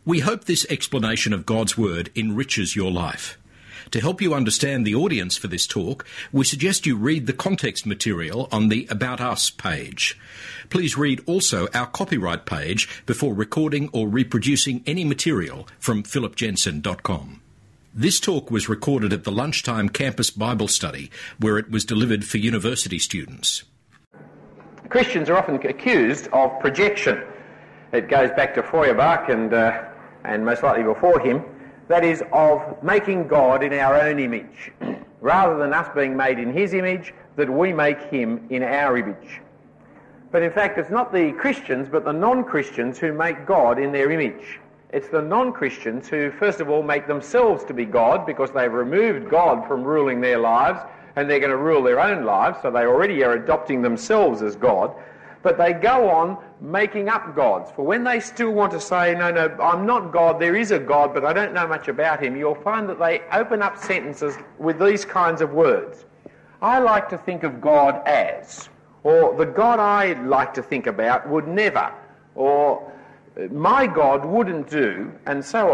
We hope this explanation of God's Word enriches your life. To help you understand the audience for this talk, we suggest you read the context material on the About Us page. Please read also our copyright page before recording or reproducing any material from philipjensen.com. This talk was recorded at the Lunchtime Campus Bible Study, where it was delivered for university students. Christians are often accused of projection. It goes back to Feuerbach and most likely before him. That is, of making God in our own image. Rather than us being made in his image, that we make him in our image. But in fact, it's not the Christians, but the non-Christians who make God in their image. It's the non-Christians who, first of all, make themselves to be God because they've removed God from ruling their lives and they're going to rule their own lives, so they already are adopting themselves as God. But they go on making up gods. For when they still want to say, no, I'm not God, there is a God, but I don't know much about him, you'll find that they open up sentences with these kinds of words. I like to think of God as, or the God I like to think about would never, or my God wouldn't do, and so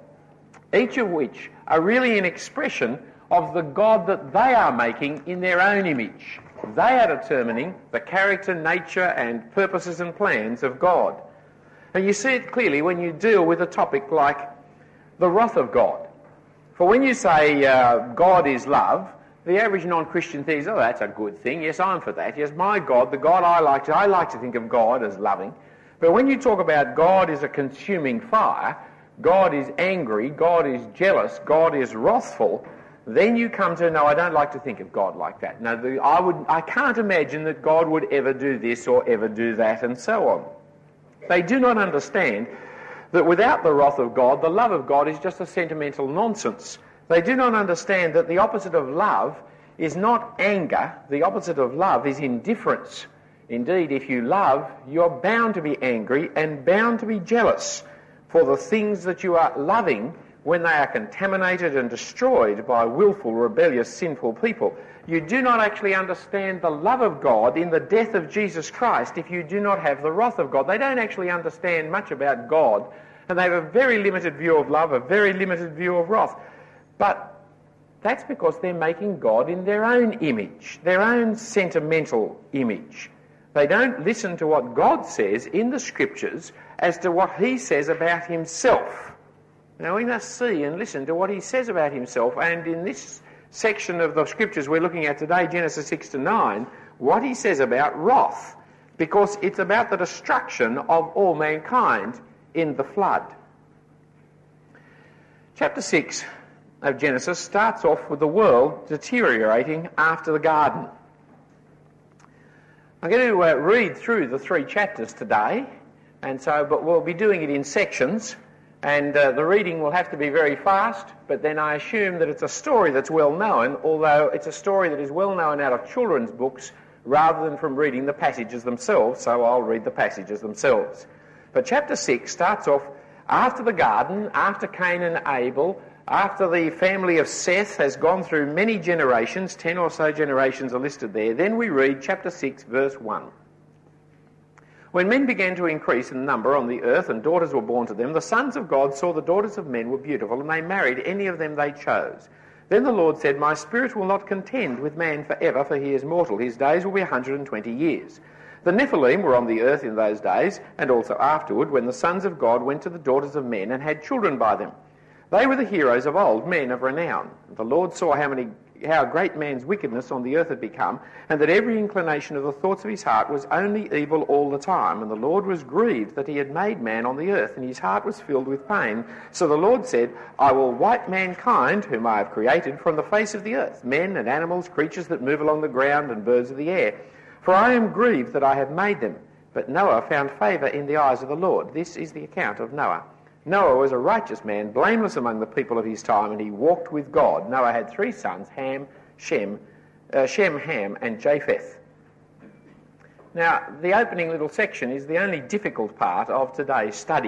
on. Each of which are really an expression of the God that they are making in their own image. They are determining the character, nature and purposes and plans of God. And you see it clearly when you deal with a topic like the wrath of God. For when you say God is love, the average non-Christian thinks, oh, that's a good thing. Yes, I'm for that. Yes, my God, the God I like to think of God as loving. But when you talk about God is a consuming fire, God is angry, God is jealous, God is wrathful, then you come to, no, I don't like to think of God like that. No, I can't imagine that God would ever do this or ever do that, and so on. They do not understand that without the wrath of God, the love of God is just a sentimental nonsense. They do not understand that the opposite of love is not anger. The opposite of love is indifference. Indeed, if you love, you're bound to be angry and bound to be jealous for the things that you are loving when they are contaminated and destroyed by willful, rebellious, sinful people. You do not actually understand the love of God in the death of Jesus Christ if you do not have the wrath of God. They don't actually understand much about God, and they have a very limited view of love, a very limited view of wrath. But that's because they're making God in their own image, their own sentimental image. They don't listen to what God says in the Scriptures as to what he says about himself. Now we must see and listen to what he says about himself, and in this section of the Scriptures we're looking at today, Genesis 6 to 9, what he says about wrath, because it's about the destruction of all mankind in the flood. Chapter 6 of Genesis starts off with the world deteriorating after the garden. I'm going to read through the 3 chapters today, but we'll be doing it in sections. And the reading will have to be very fast, but then I assume that it's a story that's well known, although it's a story that is well known out of children's books rather than from reading the passages themselves, so I'll read the passages themselves. But chapter 6 starts off after the garden, after Cain and Abel, after the family of Seth has gone through many generations, 10 or so generations are listed there. Then we read chapter 6, verse 1. When men began to increase in number on the earth and daughters were born to them, the sons of God saw the daughters of men were beautiful, and they married any of them they chose. Then the Lord said, My spirit will not contend with man forever, for he is mortal. His days will be 120 years. The Nephilim were on the earth in those days, and also afterward, when the sons of God went to the daughters of men and had children by them. They were the heroes of old, men of renown. The Lord saw how great man's wickedness on the earth had become, and that every inclination of the thoughts of his heart was only evil all the time. And the Lord was grieved that he had made man on the earth, and his heart was filled with pain. So the Lord said, I will wipe mankind, whom I have created, from the face of the earth, men and animals, creatures that move along the ground, and birds of the air. For I am grieved that I have made them. But Noah found favour in the eyes of the Lord. This is the account of Noah. Noah was a righteous man, blameless among the people of his time, and he walked with God. Noah had 3 sons, Shem, Ham, and Japheth. Now, the opening little section is the only difficult part of today's study.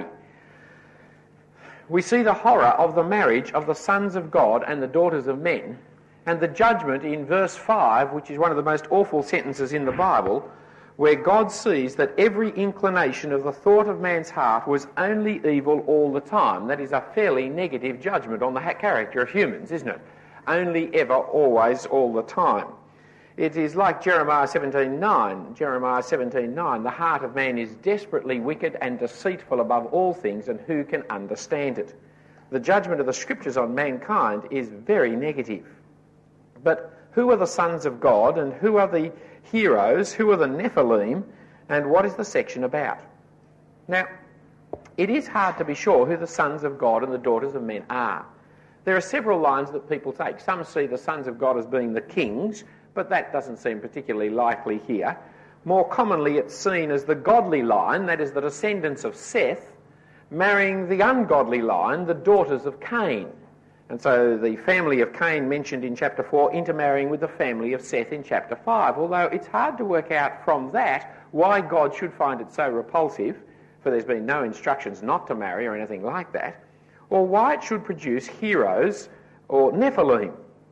We see the horror of the marriage of the sons of God and the daughters of men, and the judgment in verse 5, which is one of the most awful sentences in the Bible, where God sees that every inclination of the thought of man's heart was only evil all the time. That is a fairly negative judgment on the character of humans, isn't it? Only, ever, always, all the time. It is like Jeremiah 17:9. Jeremiah 17:9, the heart of man is desperately wicked and deceitful above all things, and who can understand it? The judgment of the Scriptures on mankind is very negative. But who are the sons of God, and who are the heroes, who are the Nephilim, and what is the section about? Now, it is hard to be sure who the sons of God and the daughters of men are. There are several lines that people take. Some see the sons of God as being the kings, but that doesn't seem particularly likely here. More commonly, it's seen as the godly line, that is the descendants of Seth, marrying the ungodly line, the daughters of Cain. And so the family of Cain mentioned in chapter 4 intermarrying with the family of Seth in chapter 5, although it's hard to work out from that why God should find it so repulsive, for there's been no instructions not to marry or anything like that, or why it should produce heroes or Nephilim.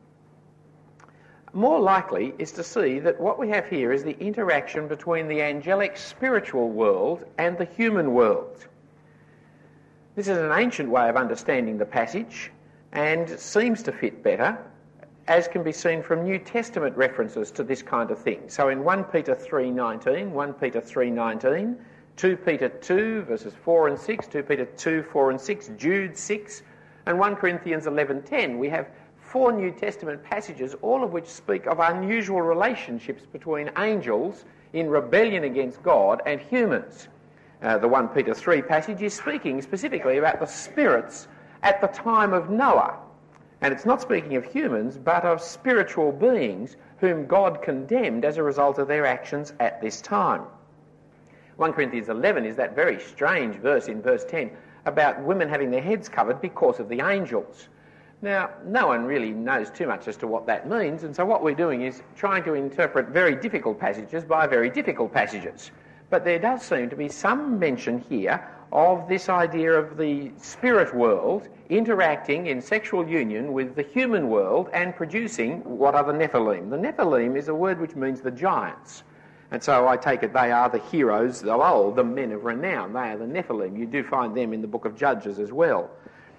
More likely is to see that what we have here is the interaction between the angelic spiritual world and the human world. This is an ancient way of understanding the passage and seems to fit better, as can be seen from New Testament references to this kind of thing. So in 1 Peter 3:19, 1 Peter 3:19, 2 Peter 2 verses 4 and 6, 2 Peter 2, 4 and 6, Jude 6, and 1 Corinthians 11:10, we have 4 New Testament passages, all of which speak of unusual relationships between angels in rebellion against God and humans. The 1 Peter 3 passage is speaking specifically about the spirits at the time of Noah. And it's not speaking of humans, but of spiritual beings whom God condemned as a result of their actions at this time. 1 Corinthians 11 is that very strange verse in verse 10 about women having their heads covered because of the angels. Now, no one really knows too much as to what that means, and so what we're doing is trying to interpret very difficult passages by very difficult passages. But there does seem to be some mention here of this idea of the spirit world interacting in sexual union with the human world and producing what are the Nephilim. The Nephilim is a word which means the giants. And so I take it they are the heroes of old, the men of renown. They are the Nephilim. You do find them in the book of Judges as well.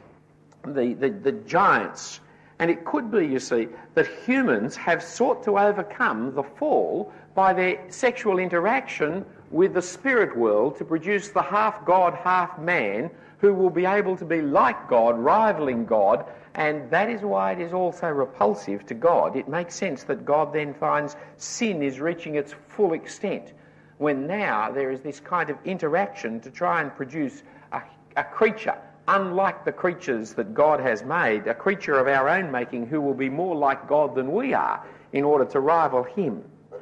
The giants. And it could be, you see, that humans have sought to overcome the fall by their sexual interaction with the spirit world to produce the half-God, half-man who will be able to be like God, rivaling God, and that is why it is also repulsive to God. It makes sense that God then finds sin is reaching its full extent, when now there is this kind of interaction to try and produce a creature, unlike the creatures that God has made, a creature of our own making who will be more like God than we are in order to rival him.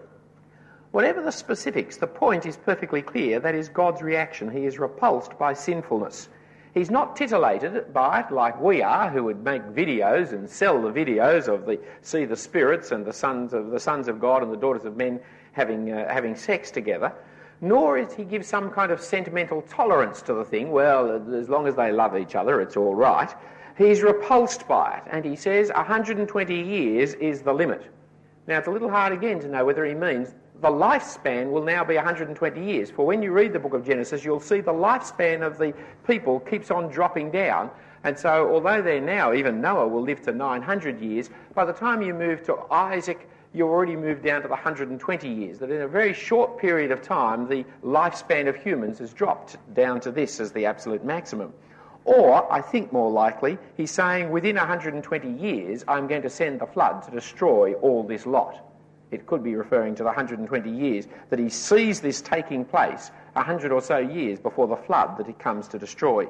Whatever the specifics, the point is perfectly clear. That is God's reaction. He is repulsed by sinfulness. He's not titillated by it like we are, who would make videos and sell the videos of see the spirits and the sons of God and the daughters of men having sex together. Nor is he give some kind of sentimental tolerance to the thing. Well, as long as they love each other, it's all right. He's repulsed by it, and he says 120 years is the limit. Now, it's a little hard again to know whether he means the lifespan will now be 120 years. For when you read the book of Genesis, you'll see the lifespan of the people keeps on dropping down. And so, although they're now, even Noah will live to 900 years, by the time you move to Isaac, you've already moved down to the 120 years. That in a very short period of time, the lifespan of humans has dropped down to this as the absolute maximum. Or, I think more likely, he's saying within 120 years, I'm going to send the flood to destroy all this lot. It could be referring to the 120 years that he sees this taking place, 100 or so years before the flood that he comes to destroy.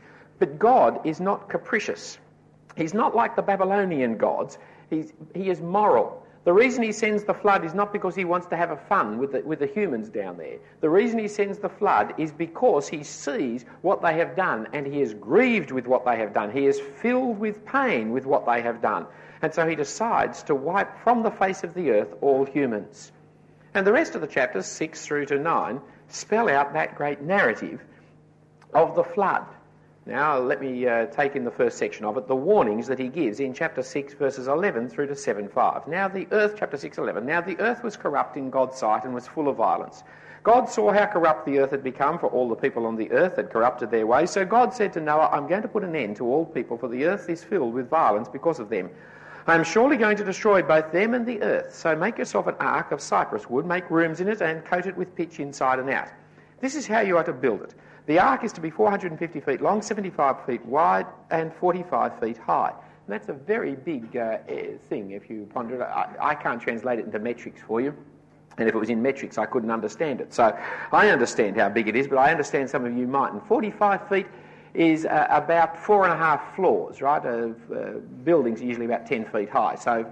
But God is not capricious. He's not like the Babylonian gods. He is moral. The reason he sends the flood is not because he wants to have a fun with the humans down there. The reason he sends the flood is because he sees what they have done, and he is grieved with what they have done. He is filled with pain with what they have done. And so he decides to wipe from the face of the earth all humans. And the rest of the chapters, 6 through to 9, spell out that great narrative of the flood. Now let me take in the first section of it, the warnings that he gives in chapter 6 verses 11 through to 7:5. Now the earth, chapter 6:11, now the earth was corrupt in God's sight and was full of violence. God saw how corrupt the earth had become, for all the people on the earth had corrupted their ways. So God said to Noah, I'm going to put an end to all people, for the earth is filled with violence because of them. I am surely going to destroy both them and the earth. So make yourself an ark of cypress wood, make rooms in it, and coat it with pitch inside and out. This is how you are to build it. The ark is to be 450 feet long, 75 feet wide, and 45 feet high. And that's a very big thing if you ponder it. I can't translate it into metrics for you. And if it was in metrics, I couldn't understand it. So I understand how big it is, but I understand some of you mightn't. 45 feet is about 4.5 floors, right? Buildings are usually about 10 feet high. So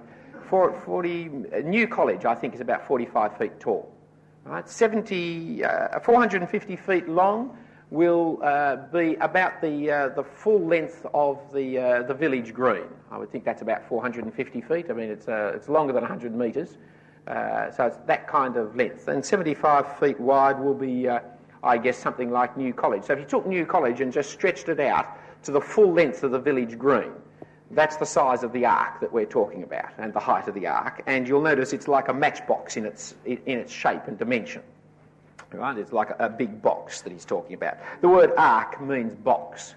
New College, I think, is about 45 feet tall. Right? 450 feet long will be about the full length of the village green. I would think that's about 450 feet. I mean, it's longer than 100 metres. So it's that kind of length. And 75 feet wide will be, I guess, something like New College. So if you took New College and just stretched it out to the full length of the village green, that's the size of the ark that we're talking about and the height of the ark. And you'll notice it's like a matchbox in its shape and dimension. Right? It's like a big box that he's talking about. The word ark means box.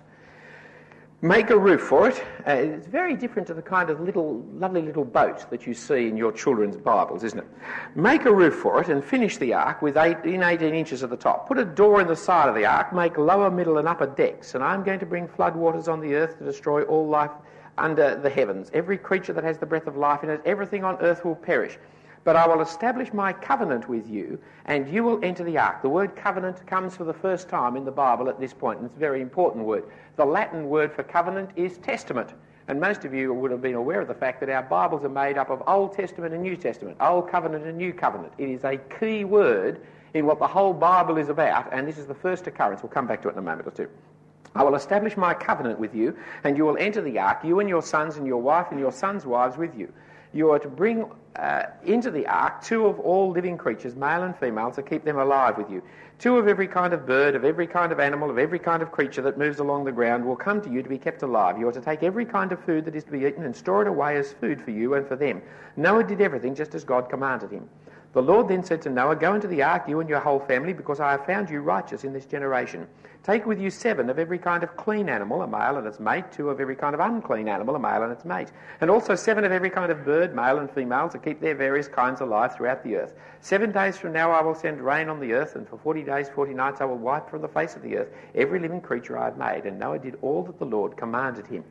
Make a roof for it. It's very different to the kind of lovely little boat that you see in your children's Bibles, isn't it? Make a roof for it and finish the ark with 18 inches at the top. Put a door in the side of the ark, make lower, middle and upper decks, and I'm going to bring floodwaters on the earth to destroy all life under the heavens. Every creature that has the breath of life in it, everything on earth will perish. But I will establish my covenant with you, and you will enter the ark. The word covenant comes for the first time in the Bible at this point, and it's a very important word. The Latin word for covenant is testament. And most of you would have been aware of the fact that our Bibles are made up of Old Testament and New Testament, Old Covenant and New Covenant. It is a key word in what the whole Bible is about, and this is the first occurrence. We'll come back to it in a moment or two. I will establish my covenant with you, and you will enter the ark, you and your sons and your wife and your sons' wives with you. You are to bring into the ark 2 of all living creatures, male and female, to keep them alive with you. 2 of every kind of bird, of every kind of animal, of every kind of creature that moves along the ground will come to you to be kept alive. You are to take every kind of food that is to be eaten and store it away as food for you and for them. Noah did everything just as God commanded him. The Lord then said to Noah, go into the ark, you and your whole family, because I have found you righteous in this generation. Take with you 7 of every kind of clean animal, a male and its mate, 2 of every kind of unclean animal, a male and its mate, and also 7 of every kind of bird, male and female, to keep their various kinds alive throughout the earth. 7 days from now I will send rain on the earth, and for 40 days, 40 nights I will wipe from the face of the earth every living creature I have made. And Noah did all that the Lord commanded him.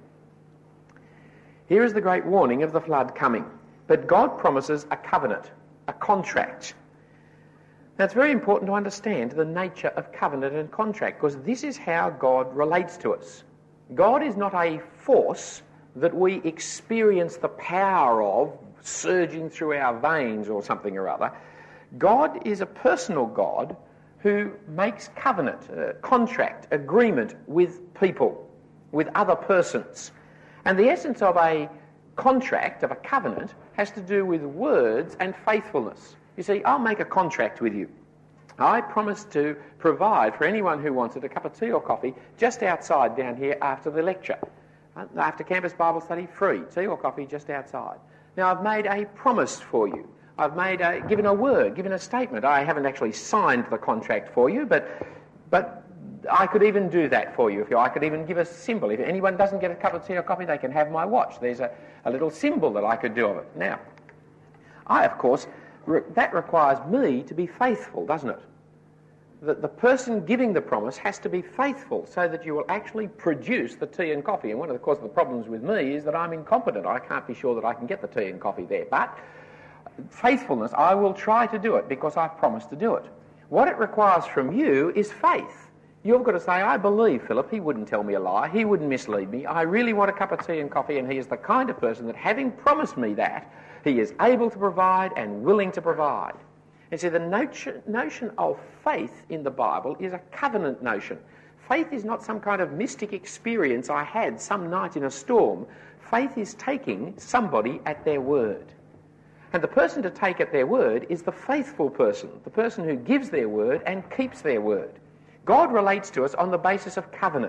Here is the great warning of the flood coming. But God promises a covenant, a contract. Now it's very important to understand the nature of covenant and contract, because this is how God relates to us. God is not a force that we experience the power of surging through our veins or something or other. God is a personal God who makes covenant, contract, agreement with people, with other persons. And the essence of a contract, of a covenant, has to do with words and faithfulness. You see, I'll make a contract with you. I promise to provide for anyone who wants it a cup of tea or coffee just outside down here after the lecture. After campus Bible study, free. Tea or coffee just outside. Now, I've made a promise for you. I've given a word, given a statement. I haven't actually signed the contract for you, but I could even do that for you. I could even give a symbol. If anyone doesn't get a cup of tea or coffee, they can have my watch. There's a little symbol that I could do of it. Now, of course, that requires me to be faithful, doesn't it? The person giving the promise has to be faithful so that you will actually produce the tea and coffee. And one of the problems with me is that I'm incompetent. I can't be sure that I can get the tea and coffee there. But faithfulness, I will try to do it because I've promised to do it. What it requires from you is faith. You've got to say, I believe Philip, he wouldn't tell me a lie, he wouldn't mislead me, I really want a cup of tea and coffee, and he is the kind of person that, having promised me that, he is able to provide and willing to provide. And so the notion of faith in the Bible is a covenant notion. Faith is not some kind of mystic experience I had some night in a storm. Faith is taking somebody at their word. And the person to take at their word is the faithful person, the person who gives their word and keeps their word. God relates to us on the basis of covenant.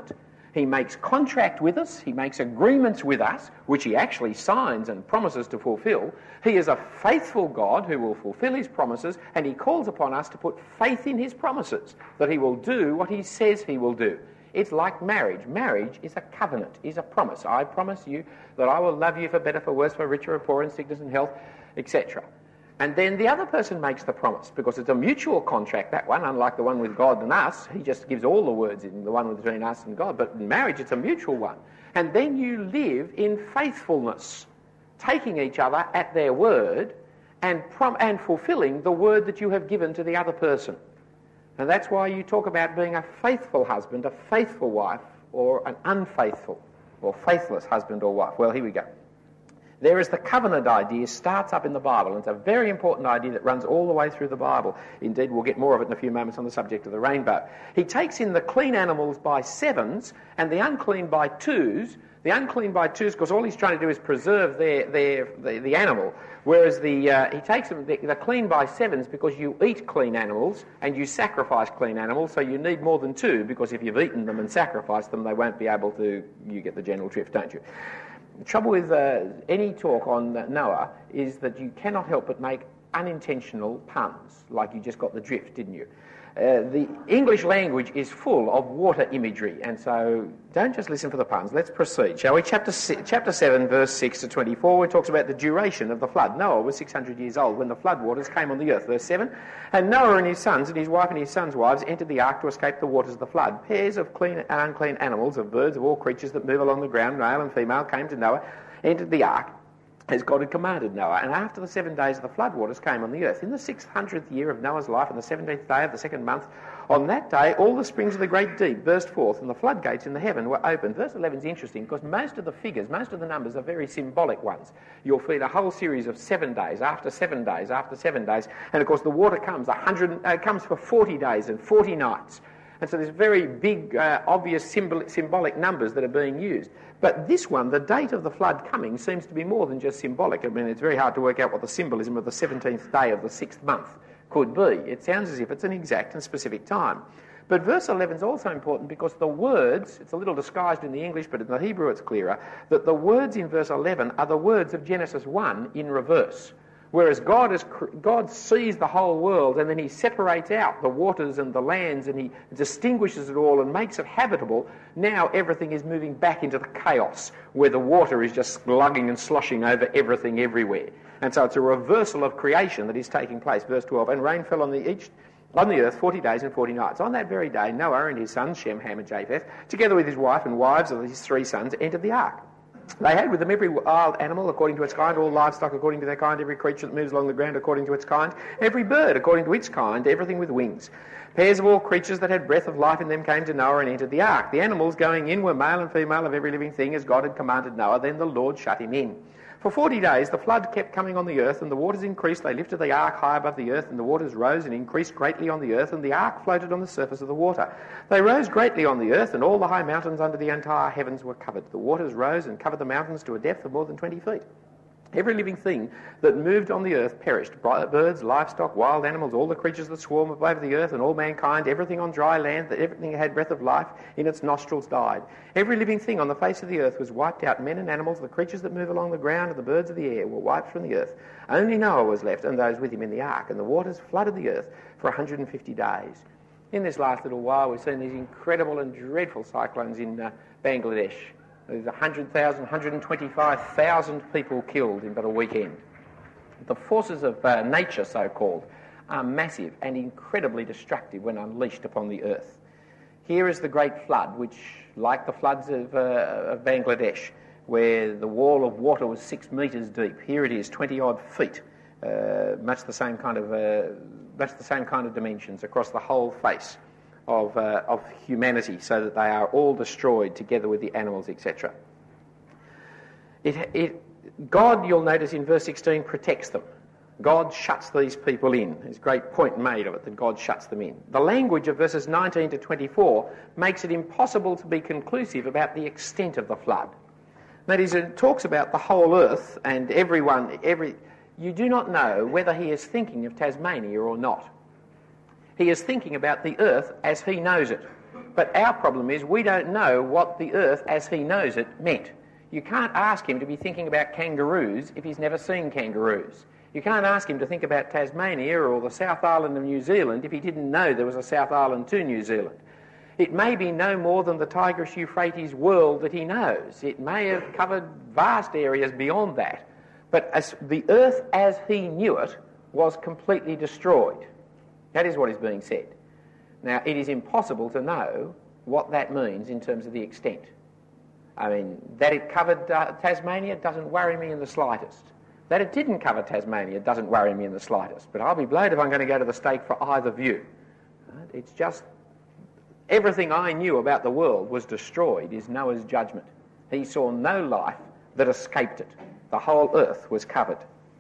He makes contract with us, he makes agreements with us, which he actually signs and promises to fulfill. He is a faithful God who will fulfill his promises, and he calls upon us to put faith in his promises, that he will do what he says he will do. It's like marriage. Marriage is a covenant, is a promise. I promise you that I will love you for better, for worse, for richer, or poor, in sickness and health, etc. And then the other person makes the promise, because it's a mutual contract, that one, unlike the one with God and us. He just gives all the words in the one between us and God. But in marriage, it's a mutual one. And then you live in faithfulness, taking each other at their word and fulfilling the word that you have given to the other person. And that's why you talk about being a faithful husband, a faithful wife, or an unfaithful or faithless husband or wife. Well, here we go. There is the covenant idea, starts up in the Bible, and it's a very important idea that runs all the way through the Bible. Indeed, we'll get more of it in a few moments on the subject of the rainbow. He takes in the clean animals by sevens and the unclean by twos. The unclean by twos, because all he's trying to do is preserve the animal, whereas he takes them, the clean by sevens, because you eat clean animals and you sacrifice clean animals, so you need more than two, because if you've eaten them and sacrificed them, they won't be able to. You get the general drift, don't you? The trouble with any talk on Noah is that you cannot help but make unintentional puns, like you just got the drift, didn't you? The English language is full of water imagery, and so don't just listen for the puns. Let's proceed, shall we? Chapter 7, verse 6 to 24, where it talks about the duration of the flood. Noah was 600 years old when the flood waters came on the earth. Verse 7, and Noah and his sons and his wife and his sons' wives entered the ark to escape the waters of the flood. Pairs of clean and unclean animals, of birds, of all creatures that move along the ground, male and female, came to Noah, entered the ark, as God had commanded Noah. And after the 7 days of the flood waters came on the earth, in the 600th year of Noah's life, on the 17th day of the second month, on that day all the springs of the great deep burst forth, and the floodgates in the heaven were opened. Verse 11 is interesting, because most of the figures, most of the numbers are very symbolic ones. You'll feed a whole series of 7 days, after 7 days, after 7 days, and of course the water comes comes for 40 days and 40 nights. And so there's very big, obvious symbolic numbers that are being used. But this one, the date of the flood coming, seems to be more than just symbolic. I mean, it's very hard to work out what the symbolism of the 17th day of the 6th month could be. It sounds as if it's an exact and specific time. But verse 11 is also important because the words, it's a little disguised in the English, but in the Hebrew it's clearer, that the words in verse 11 are the words of Genesis 1 in reverse. Whereas God sees the whole world, and then he separates out the waters and the lands, and he distinguishes it all and makes it habitable. Now everything is moving back into the chaos where the water is just slugging and sloshing over everything everywhere. And so it's a reversal of creation that is taking place. Verse 12, and rain fell on the earth 40 days and 40 nights. On that very day, Noah and his sons, Shem, Ham and Japheth, together with his wife and wives of his 3 sons, entered the ark. They had with them every wild animal according to its kind, all livestock according to their kind, every creature that moves along the ground according to its kind, every bird according to its kind, everything with wings. Pairs of all creatures that had breath of life in them came to Noah and entered the ark. The animals going in were male and female of every living thing, as God had commanded Noah. Then the Lord shut him in. For 40 days the flood kept coming on the earth, and the waters increased. They lifted the ark high above the earth, and the waters rose and increased greatly on the earth, and the ark floated on the surface of the water. They rose greatly on the earth, and all the high mountains under the entire heavens were covered. The waters rose and covered the mountains to a depth of more than 20 feet. Every living thing that moved on the earth perished. Birds, livestock, wild animals, all the creatures that swarm over the earth, and all mankind, everything on dry land, everything that had breath of life in its nostrils died. Every living thing on the face of the earth was wiped out. Men and animals, the creatures that move along the ground, and the birds of the air were wiped from the earth. Only Noah was left, and those with him in the ark, and the waters flooded the earth for 150 days. In this last little while, we've seen these incredible and dreadful cyclones in Bangladesh. There's 100,000, 125,000 people killed in but a weekend. The forces of nature, so-called, are massive and incredibly destructive when unleashed upon the earth. Here is the great flood, which, like the floods of Bangladesh, where the wall of water was 6 metres deep, here it is 20-odd feet, much the same kind of dimensions across the whole face of humanity, so that they are all destroyed together with the animals, etc. God, you'll notice in verse 16, protects them. God shuts these people in. There's a great point made of it, that God shuts them in. The language of verses 19 to 24 makes it impossible to be conclusive about the extent of the flood. That is, it talks about the whole earth and everyone. You do not know whether he is thinking of Tasmania or not. He is thinking about the earth as he knows it. But our problem is we don't know what the earth as he knows it meant. You can't ask him to be thinking about kangaroos if he's never seen kangaroos. You can't ask him to think about Tasmania or the South Island of New Zealand if he didn't know there was a South Island to New Zealand. It may be no more than the Tigris-Euphrates world that he knows. It may have covered vast areas beyond that. But as the earth as he knew it was completely destroyed. That is what is being said. Now, it is impossible to know what that means in terms of the extent. I mean, that it covered Tasmania doesn't worry me in the slightest. That it didn't cover Tasmania doesn't worry me in the slightest. But I'll be blowed if I'm going to go to the stake for either view. It's just everything I knew about the world was destroyed is Noah's judgment. He saw no life that escaped it. The whole earth was covered.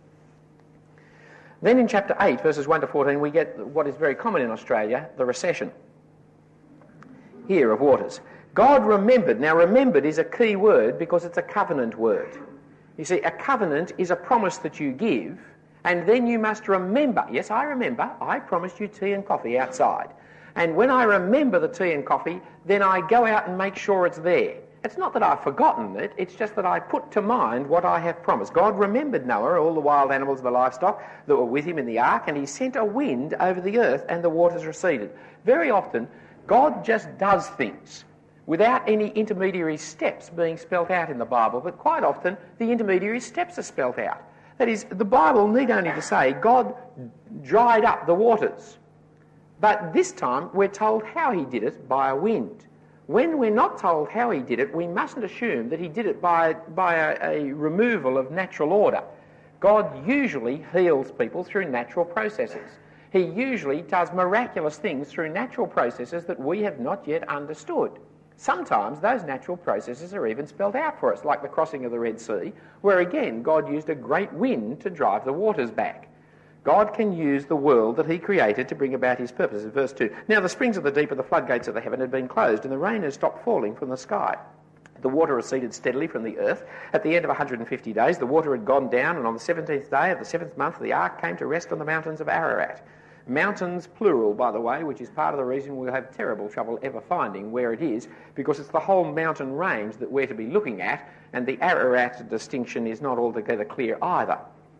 Then in chapter 8, verses 1 to 14, we get what is very common in Australia, the recession here of waters. God remembered. Now, remembered is a key word because it's a covenant word. You see, a covenant is a promise that you give, and then you must remember. Yes, I remember. I promised you tea and coffee outside. And when I remember the tea and coffee, then I go out and make sure it's there. It's not that I've forgotten it, it's just that I put to mind what I have promised. God remembered Noah, all the wild animals and the livestock that were with him in the ark, and he sent a wind over the earth and the waters receded. Very often, God just does things without any intermediary steps being spelt out in the Bible, but quite often the intermediary steps are spelt out. That is, the Bible need only to say God dried up the waters. But this time we're told how he did it by a wind. When we're not told how he did it, we mustn't assume that he did it by a removal of natural order. God usually heals people through natural processes. He usually does miraculous things through natural processes that we have not yet understood. Sometimes those natural processes are even spelled out for us, like the crossing of the Red Sea, where again God used a great wind to drive the waters back. God can use the world that he created to bring about his purposes. Verse 2, now the springs of the deep and the floodgates of the heaven had been closed, and the rain had stopped falling from the sky. The water receded steadily from the earth. At the end of 150 days, the water had gone down, and on the 17th day of the 7th month, the ark came to rest on the mountains of Ararat. Mountains, plural, by the way, which is part of the reason we'll have terrible trouble ever finding where it is, because it's the whole mountain range that we're to be looking at, and the Ararat distinction is not altogether clear either.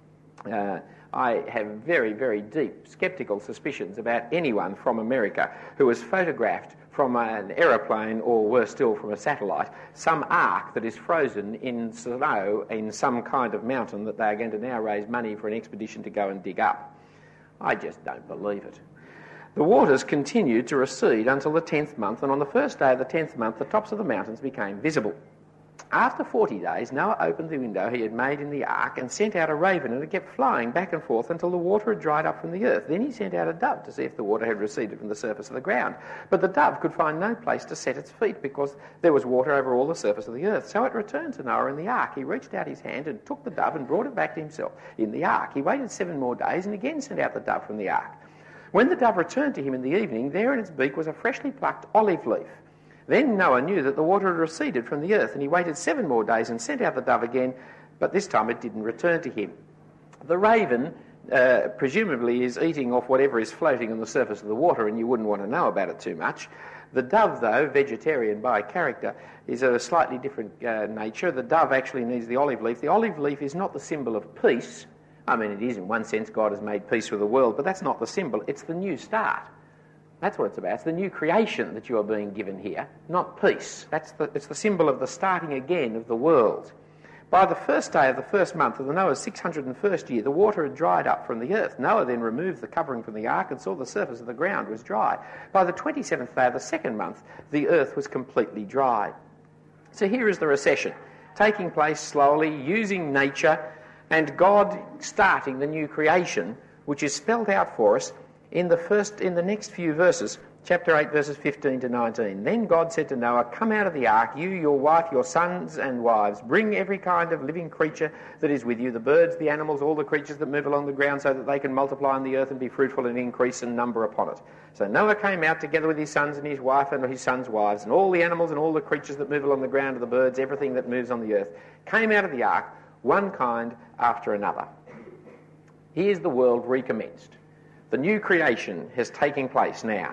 I have very, very deep sceptical suspicions about anyone from America who has photographed from an aeroplane, or worse still from a satellite, some ark that is frozen in snow in some kind of mountain that they are going to now raise money for an expedition to go and dig up. I just don't believe it. The waters continued to recede until the 10th month, and on the first day of the 10th month the tops of the mountains became visible. After 40 days, Noah opened the window he had made in the ark and sent out a raven, and it kept flying back and forth until the water had dried up from the earth. Then he sent out a dove to see if the water had receded from the surface of the ground. But the dove could find no place to set its feet because there was water over all the surface of the earth. So it returned to Noah in the ark. He reached out his hand and took the dove and brought it back to himself in the ark. He waited 7 more days and again sent out the dove from the ark. When the dove returned to him in the evening, there in its beak was a freshly plucked olive leaf. Then Noah knew that the water had receded from the earth, and he waited 7 more days and sent out the dove again, but this time it didn't return to him. The raven presumably is eating off whatever is floating on the surface of the water, and you wouldn't want to know about it too much. The dove, though, vegetarian by character, is of a slightly different nature. The dove actually needs the olive leaf. The olive leaf is not the symbol of peace. I mean, it is in one sense. God has made peace with the world, but that's not the symbol. It's the new start. That's what it's about. It's the new creation that you are being given here, not peace. It's the symbol of the starting again of the world. By the first day of the first month of the Noah's 601st year, the water had dried up from the earth. Noah then removed the covering from the ark and saw the surface of the ground was dry. By the 27th day of the second month, the earth was completely dry. So here is the recession, taking place slowly, using nature, and God starting the new creation, which is spelled out for us in the next few verses, chapter 8, verses 15 to 19. Then God said to Noah, come out of the ark, you, your wife, your sons and wives. Bring every kind of living creature that is with you, the birds, the animals, all the creatures that move along the ground, so that they can multiply on the earth and be fruitful and increase in number upon it. So Noah came out together with his sons and his wife and his sons' wives, and all the animals and all the creatures that move along the ground, and the birds, everything that moves on the earth, came out of the ark, one kind after another. Here's the world recommenced. The new creation has taken place now.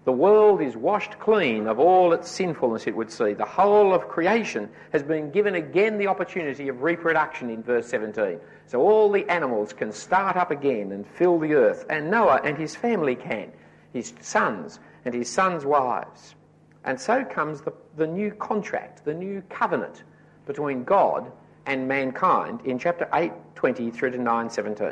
The world is washed clean of all its sinfulness, it would see. The whole of creation has been given again the opportunity of reproduction in verse 17. So all the animals can start up again and fill the earth, and Noah and his family can, his sons and his sons' wives. And so comes the new contract, the new covenant between God and mankind in chapter 8:20 through to 9:17.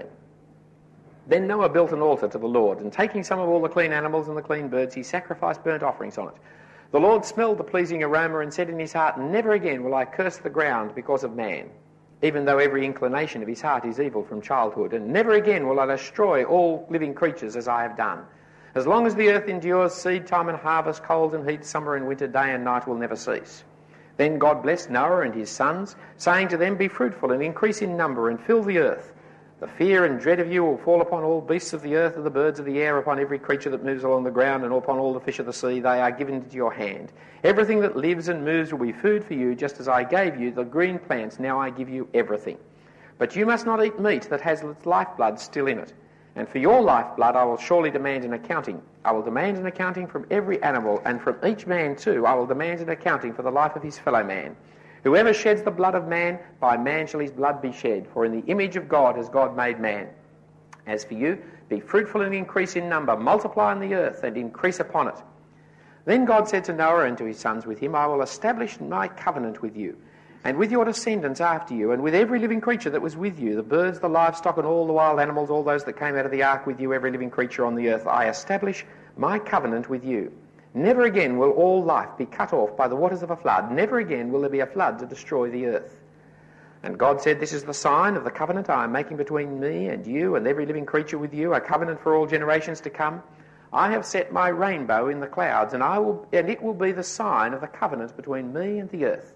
Then Noah built an altar to the Lord, and taking some of all the clean animals and the clean birds, he sacrificed burnt offerings on it. The Lord smelled the pleasing aroma and said in his heart, "Never again will I curse the ground because of man, even though every inclination of his heart is evil from childhood, and never again will I destroy all living creatures as I have done. As long as the earth endures, seed time and harvest, cold and heat, summer and winter, day and night will never cease." Then God blessed Noah and his sons, saying to them, "Be fruitful and increase in number and fill the earth. The fear and dread of you will fall upon all beasts of the earth and the birds of the air, upon every creature that moves along the ground, and upon all the fish of the sea. They are given into your hand. Everything that lives and moves will be food for you, just as I gave you the green plants, now I give you everything. But you must not eat meat that has its lifeblood still in it. And for your lifeblood I will surely demand an accounting. I will demand an accounting from every animal, and from each man too I will demand an accounting for the life of his fellow man. Whoever sheds the blood of man, by man shall his blood be shed, for in the image of God has God made man. As for you, be fruitful and increase in number, multiply on the earth and increase upon it." Then God said to Noah and to his sons with him, "I will establish my covenant with you, and with your descendants after you, and with every living creature that was with you, the birds, the livestock, and all the wild animals, all those that came out of the ark with you, every living creature on the earth. I establish my covenant with you. Never again will all life be cut off by the waters of a flood. Never again will there be a flood to destroy the earth." And God said, "This is the sign of the covenant I am making between me and you and every living creature with you, a covenant for all generations to come. I have set my rainbow in the clouds, and it will be the sign of the covenant between me and the earth.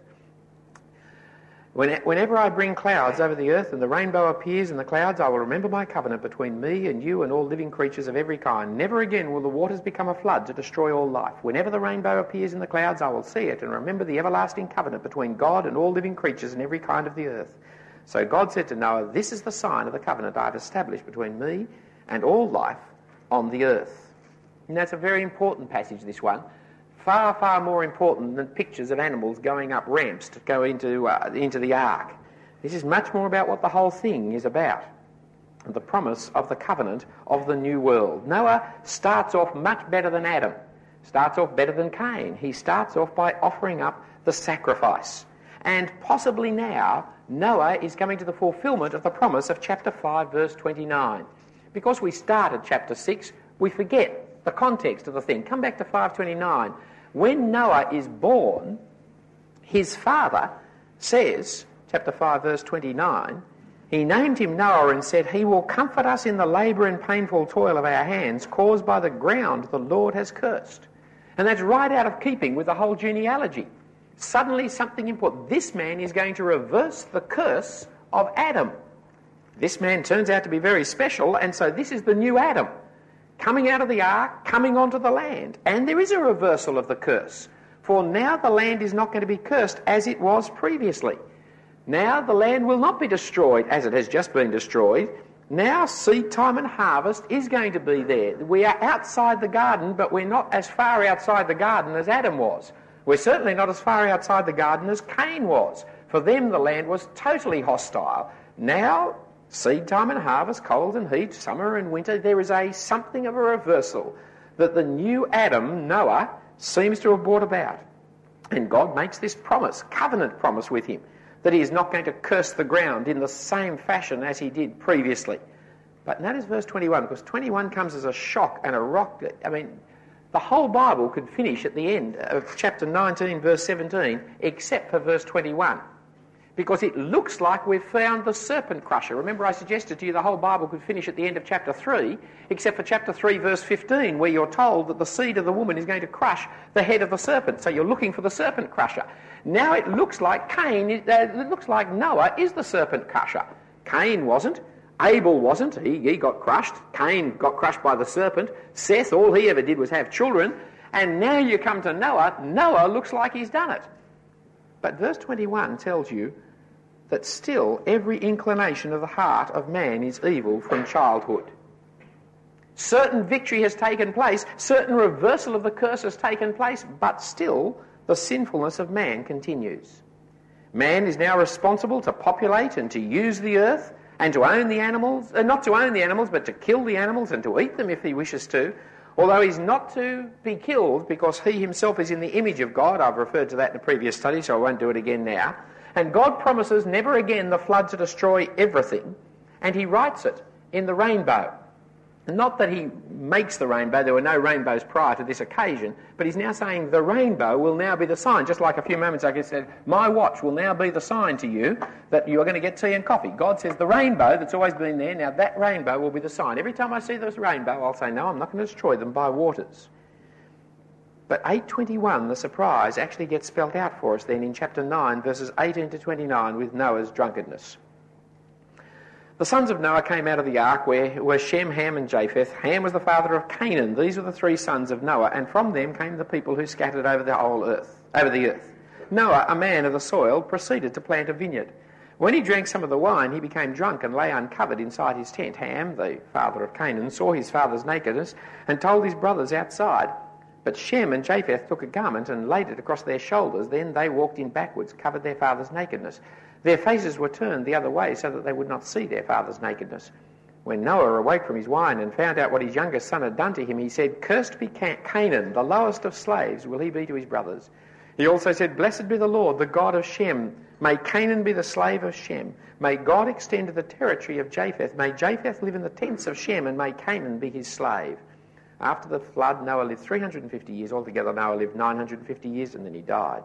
Whenever I bring clouds over the earth and the rainbow appears in the clouds, I will remember my covenant between me and you and all living creatures of every kind. Never again will the waters become a flood to destroy all life. Whenever the rainbow appears in the clouds, I will see it and remember the everlasting covenant between God and all living creatures and every kind of the earth." So God said to Noah, "This is the sign of the covenant I have established between me and all life on the earth." And that's a very important passage, this one. Far, far more important than pictures of animals going up ramps to go into the ark. This is much more about what the whole thing is about, the promise of the covenant of the new world. Noah starts off much better than Adam, starts off better than Cain. He starts off by offering up the sacrifice. And possibly now, Noah is coming to the fulfilment of the promise of chapter 5, verse 29. Because we started chapter 6, we forget the context of the thing. Come back to 5:29. When Noah is born, his father says, chapter 5, verse 29, he named him Noah and said, "He will comfort us in the labour and painful toil of our hands caused by the ground the Lord has cursed." And that's right out of keeping with the whole genealogy. Suddenly something important. This man is going to reverse the curse of Adam. This man turns out to be very special, and so this is the new Adam, coming out of the ark, coming onto the land. And there is a reversal of the curse. For now the land is not going to be cursed as it was previously. Now the land will not be destroyed as it has just been destroyed. Now seed time and harvest is going to be there. We are outside the garden, but we're not as far outside the garden as Adam was. We're certainly not as far outside the garden as Cain was. For them the land was totally hostile. Now seed time and harvest, cold and heat, summer and winter, there is something of a reversal that the new Adam, Noah, seems to have brought about. And God makes this promise, covenant promise with him, that he is not going to curse the ground in the same fashion as he did previously. But notice verse 21, because 21 comes as a shock and a rock. I mean, the whole Bible could finish at the end of chapter 19, verse 17, except for verse 21. Because it looks like we've found the serpent crusher. Remember, I suggested to you the whole Bible could finish at the end of chapter 3, except for chapter 3, verse 15, where you're told that the seed of the woman is going to crush the head of the serpent. So you're looking for the serpent crusher. Now it looks like it looks like Noah is the serpent crusher. Cain wasn't. Abel wasn't. He got crushed. Cain got crushed by the serpent. Seth, all he ever did was have children. And now you come to Noah. Noah looks like he's done it. But verse 21 tells you that still every inclination of the heart of man is evil from childhood. Certain victory has taken place, certain reversal of the curse has taken place, but still the sinfulness of man continues. Man is now responsible to populate and to use the earth and to own the animals, not to own the animals, but to kill the animals and to eat them if he wishes to, although he's not to be killed because he himself is in the image of God. I've referred to that in a previous study, so I won't do it again now. And God promises never again the flood to destroy everything, and he writes it in the rainbow. Not that he makes the rainbow, there were no rainbows prior to this occasion, but he's now saying the rainbow will now be the sign. Just like a few moments ago he said, my watch will now be the sign to you that you are going to get tea and coffee. God says the rainbow that's always been there, now that rainbow will be the sign. Every time I see this rainbow, I'll say, no, I'm not going to destroy them by waters. But 8:21, the surprise, actually gets spelt out for us then in chapter 9, verses 18 to 29 with Noah's drunkenness. The sons of Noah came out of the ark where were Shem, Ham and Japheth. Ham was the father of Canaan. These were the three sons of Noah, and from them came the people who scattered over the earth. Noah, a man of the soil, proceeded to plant a vineyard. When he drank some of the wine, he became drunk and lay uncovered inside his tent. Ham, the father of Canaan, saw his father's nakedness and told his brothers outside. But Shem and Japheth took a garment and laid it across their shoulders. Then they walked in backwards, covered their father's nakedness. Their faces were turned the other way so that they would not see their father's nakedness. When Noah awoke from his wine and found out what his youngest son had done to him, he said, cursed be Canaan, the lowest of slaves will he be to his brothers. He also said, blessed be the Lord, the God of Shem. May Canaan be the slave of Shem. May God extend to the territory of Japheth. May Japheth live in the tents of Shem, and may Canaan be his slave. After the flood, Noah lived 350 years. Altogether, Noah lived 950 years, and then he died.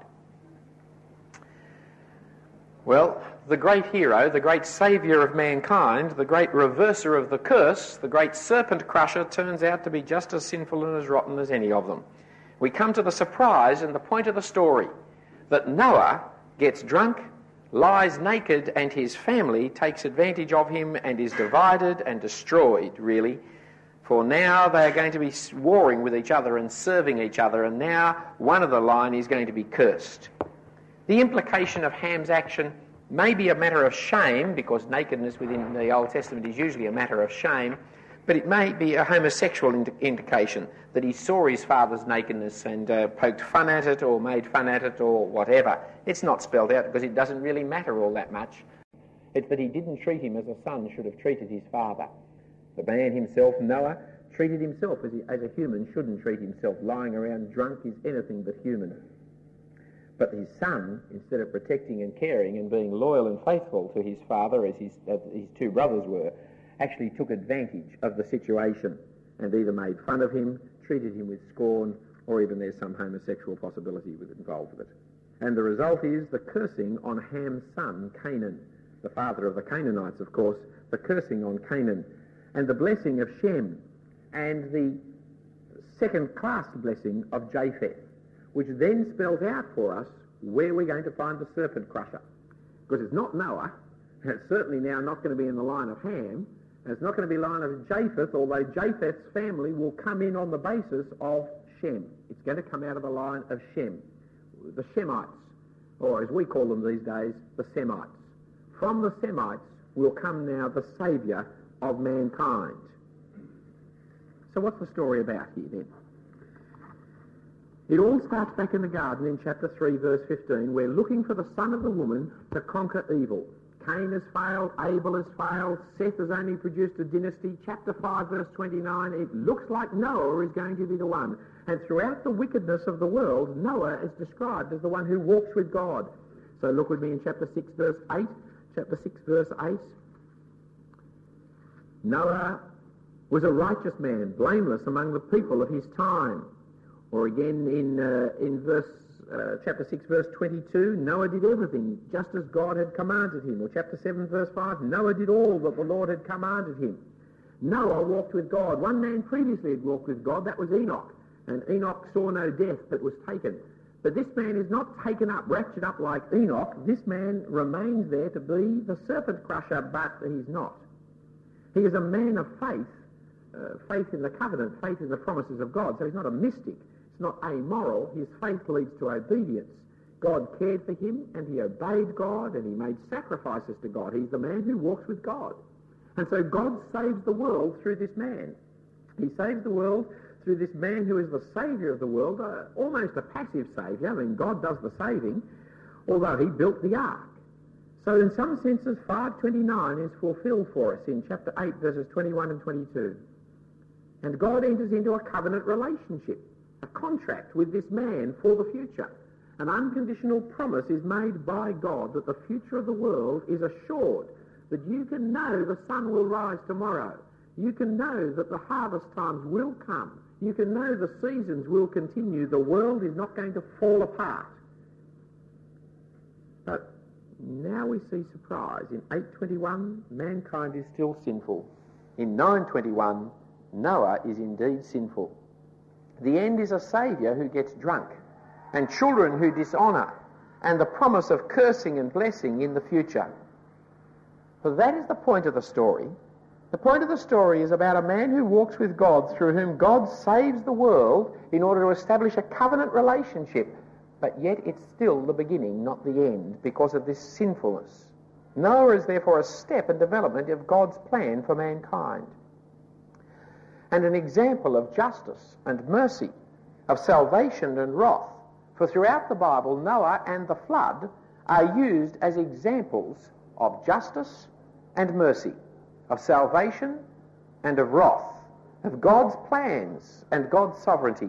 Well, the great hero, the great saviour of mankind, the great reverser of the curse, the great serpent crusher turns out to be just as sinful and as rotten as any of them. We come to the surprise and the point of the story, that Noah gets drunk, lies naked, and his family takes advantage of him and is divided and destroyed, really. For now they are going to be warring with each other and serving each other, and now one of the line is going to be cursed. The implication of Ham's action may be a matter of shame, because nakedness within the Old Testament is usually a matter of shame, but it may be a homosexual indication, that he saw his father's nakedness and poked fun at it or made fun at it or whatever. It's not spelled out because it doesn't really matter all that much. It's that he didn't treat him as a son should have treated his father. The man himself, Noah, treated himself as a human shouldn't treat himself. Lying around drunk is anything but human. But his son, instead of protecting and caring and being loyal and faithful to his father, as his two brothers were, actually took advantage of the situation and either made fun of him, treated him with scorn, or even there's some homosexual possibility involved with it. And the result is the cursing on Ham's son, Canaan, the father of the Canaanites, of course, the cursing on Canaan, and the blessing of Shem, and the second-class blessing of Japheth, which then spells out for us where we're going to find the serpent crusher. Because it's not Noah, and it's certainly now not going to be in the line of Ham, and it's not going to be in the line of Japheth, although Japheth's family will come in on the basis of Shem. It's going to come out of the line of Shem, the Shemites, or as we call them these days, the Semites. From the Semites will come now the saviour of mankind. So what's the story about here then? It all starts back in the garden in chapter 3, verse 15. We're looking for the son of the woman to conquer evil. Cain has failed, Abel has failed, Seth has only produced a dynasty. Chapter 5, verse 29, it looks like Noah is going to be the one. And throughout the wickedness of the world, Noah is described as the one who walks with God. So look with me in chapter 6, verse 8. Chapter 6, verse 8. Noah was a righteous man, blameless among the people of his time. Or again in chapter 6, verse 22, Noah did everything just as God had commanded him. Or chapter 7, verse 5, Noah did all that the Lord had commanded him. Noah walked with God. One man previously had walked with God, that was Enoch. And Enoch saw no death but was taken. But this man is not taken up, raptured up like Enoch. This man remains there to be the serpent crusher, but he's not. He is a man of faith, faith in the covenant, faith in the promises of God. So he's not a mystic. It's not amoral. His faith leads to obedience. God cared for him and he obeyed God and he made sacrifices to God. He's the man who walks with God. And so God saves the world through this man. He saves the world through this man who is the saviour of the world, almost a passive saviour. I mean, God does the saving, although he built the ark. So in some senses, 5:29 is fulfilled for us in chapter 8, verses 21 and 22. And God enters into a covenant relationship, a contract with this man for the future. An unconditional promise is made by God that the future of the world is assured, that you can know the sun will rise tomorrow. You can know that the harvest times will come. You can know the seasons will continue. The world is not going to fall apart. But now we see surprise. In 8:21, mankind is still sinful. In 9:21, Noah is indeed sinful. The end is a saviour who gets drunk, and children who dishonour, and the promise of cursing and blessing in the future. For that is the point of the story. The point of the story is about a man who walks with God, through whom God saves the world in order to establish a covenant relationship. But yet it's still the beginning, not the end, because of this sinfulness. Noah is therefore a step and development of God's plan for mankind, and an example of justice and mercy, of salvation and wrath. For throughout the Bible, Noah and the flood are used as examples of justice and mercy, of salvation and of wrath, of God's plans and God's sovereignty.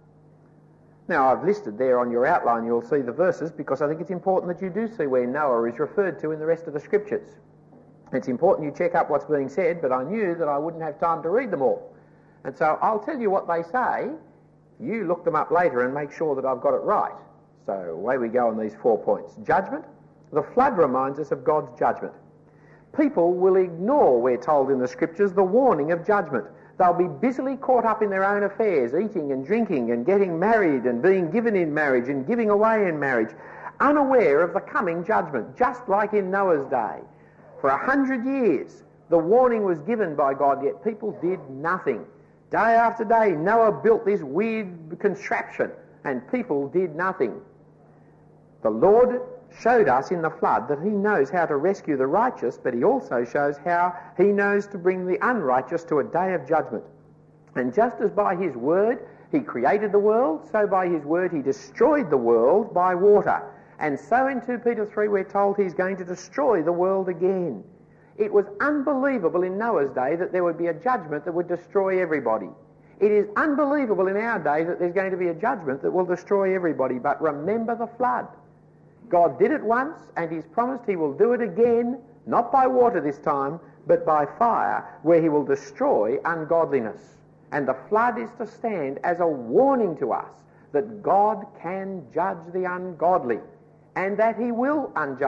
Now, I've listed there on your outline, you'll see the verses, because I think it's important that you do see where Noah is referred to in the rest of the scriptures. It's important you check up what's being said, but I knew that I wouldn't have time to read them all. And so I'll tell you what they say. You look them up later and make sure that I've got it right. So away we go on these 4 points. Judgment. The flood reminds us of God's judgment. People will ignore, we're told in the scriptures, the warning of judgment. They'll be busily caught up in their own affairs, eating and drinking and getting married and being given in marriage and giving away in marriage, unaware of the coming judgment, just like in Noah's day. For 100 years, the warning was given by God, yet people did nothing. Day after day, Noah built this weird contraption, and people did nothing. The Lord showed us in the flood that he knows how to rescue the righteous, but he also shows how he knows to bring the unrighteous to a day of judgment. And just as by his word he created the world, so by his word he destroyed the world by water. And so in 2 Peter 3 we're told he's going to destroy the world again. It was unbelievable in Noah's day that there would be a judgment that would destroy everybody. It is unbelievable in our day that there's going to be a judgment that will destroy everybody. But remember the flood. God did it once, and he's promised he will do it again, not by water this time, but by fire, where he will destroy ungodliness. And the flood is to stand as a warning to us that God can judge the ungodly, and that he will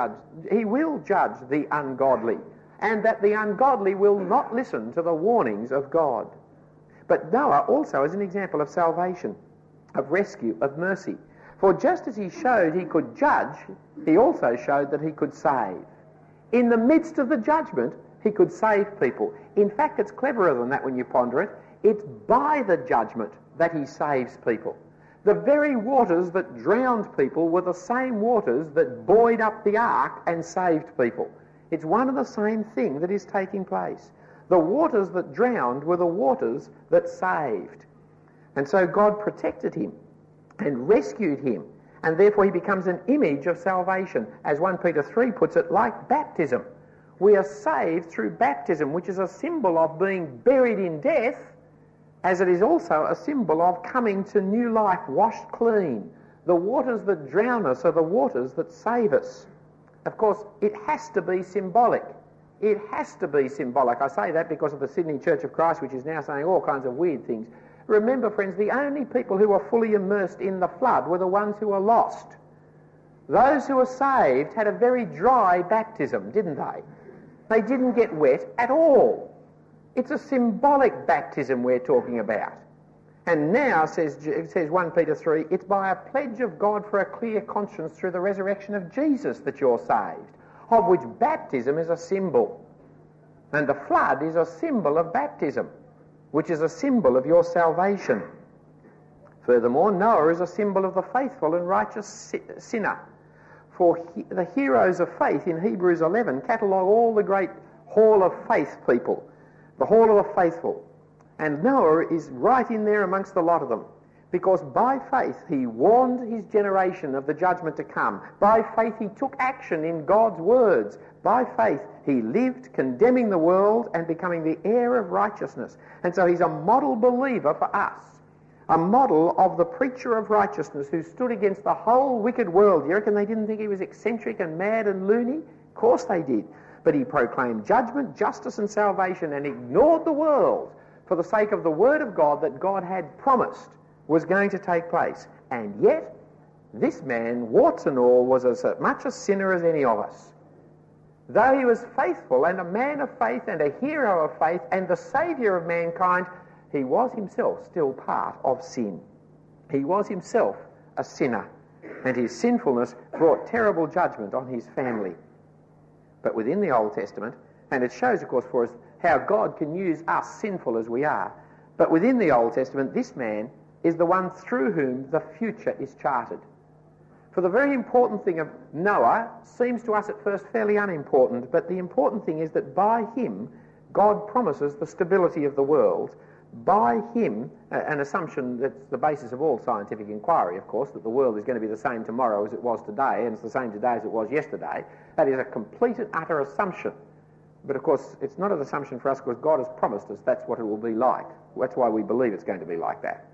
judge the ungodly, and that the ungodly will not listen to the warnings of God. But Noah also is an example of salvation, of rescue, of mercy. For just as he showed he could judge, he also showed that he could save. In the midst of the judgment, he could save people. In fact, it's cleverer than that when you ponder it. It's by the judgment that he saves people. The very waters that drowned people were the same waters that buoyed up the ark and saved people. It's one and the same thing that is taking place. The waters that drowned were the waters that saved. And so God protected him and rescued him, and therefore he becomes an image of salvation. As 1 Peter 3 puts it, like baptism. We are saved through baptism, which is a symbol of being buried in death, as it is also a symbol of coming to new life, washed clean. The waters that drown us are the waters that save us. Of course, it has to be symbolic. It has to be symbolic. I say that because of the Sydney Church of Christ, which is now saying all kinds of weird things. Remember, friends, the only people who were fully immersed in the flood were the ones who were lost. Those who were saved had a very dry baptism, didn't they? They didn't get wet at all. It's a symbolic baptism we're talking about. And now, says 1 Peter 3, it's by a pledge of God for a clear conscience through the resurrection of Jesus that you're saved, of which baptism is a symbol. And the flood is a symbol of baptism, which is a symbol of your salvation. Furthermore, Noah is a symbol of the faithful and righteous sinner. For the heroes of faith in Hebrews 11 catalogue all the great hall of faith people, the hall of the faithful. And Noah is right in there amongst the lot of them, because by faith he warned his generation of the judgment to come. By faith he took action in God's words. By faith he lived, condemning the world and becoming the heir of righteousness. And so he's a model believer for us, a model of the preacher of righteousness who stood against the whole wicked world. You reckon they didn't think he was eccentric and mad and loony? Of course they did. But he proclaimed judgment, justice and salvation and ignored the world for the sake of the word of God that God had promised was going to take place. And yet, this man, warts and all, was as much a sinner as any of us. Though he was faithful and a man of faith and a hero of faith and the saviour of mankind, he was himself still part of sin. He was himself a sinner, and his sinfulness brought terrible judgment on his family. But within the Old Testament, and it shows, of course, for us how God can use us, sinful as we are, but within the Old Testament, this man is the one through whom the future is charted. For the very important thing of Noah seems to us at first fairly unimportant, but the important thing is that by him, God promises the stability of the world. By him, an assumption that's the basis of all scientific inquiry, of course, that the world is going to be the same tomorrow as it was today, and it's the same today as it was yesterday. That is a complete and utter assumption. But of course, it's not an assumption for us because God has promised us that's what it will be like. That's why we believe it's going to be like that.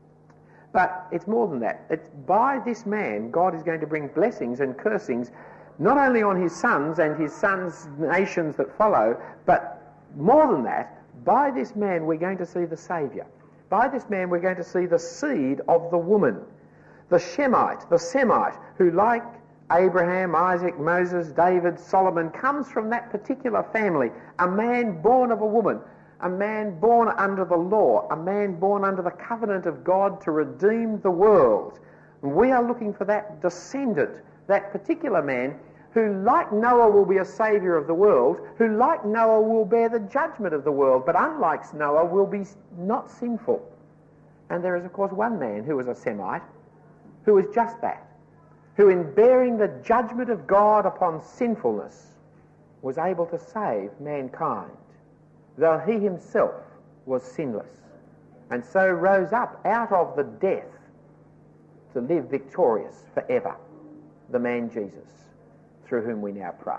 But it's more than that. It's by this man, God is going to bring blessings and cursings, not only on his sons and his sons' nations that follow, but more than that, by this man we're going to see the Saviour. By this man we're going to see the seed of the woman, the Shemite, the Semite, who like Abraham, Isaac, Moses, David, Solomon, comes from that particular family, a man born of a woman, a man born under the law, a man born under the covenant of God to redeem the world. And we are looking for that descendant, that particular man who, like Noah, will be a saviour of the world, who, like Noah, will bear the judgment of the world, but unlike Noah, will be not sinful. And there is, of course, one man who was a Semite, who was just that, who in bearing the judgment of God upon sinfulness was able to save mankind, though he himself was sinless, and so rose up out of the death to live victorious forever, the man Jesus, through whom we now pray.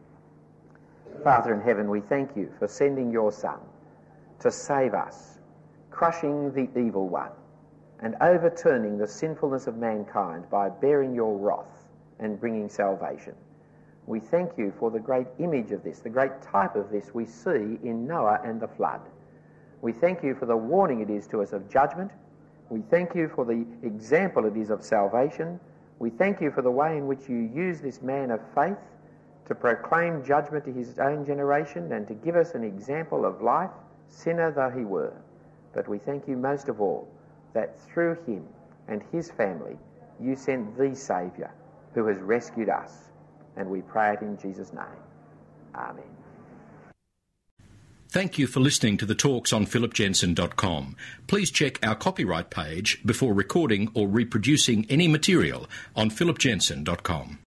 Father in heaven, we thank you for sending your Son to save us, crushing the evil one and overturning the sinfulness of mankind by bearing your wrath and bringing salvation. We thank you for the great image of this, the great type of this we see in Noah and the flood. We thank you for the warning it is to us of judgment. We thank you for the example it is of salvation. We thank you for the way in which you use this man of faith to proclaim judgment to his own generation and to give us an example of life, sinner though he were. But we thank you most of all that through him and his family you sent the Saviour who has rescued us. And we pray it in Jesus' name. Amen. Thank you for listening to the talks on philipjensen.com. Please check our copyright page before recording or reproducing any material on philipjensen.com.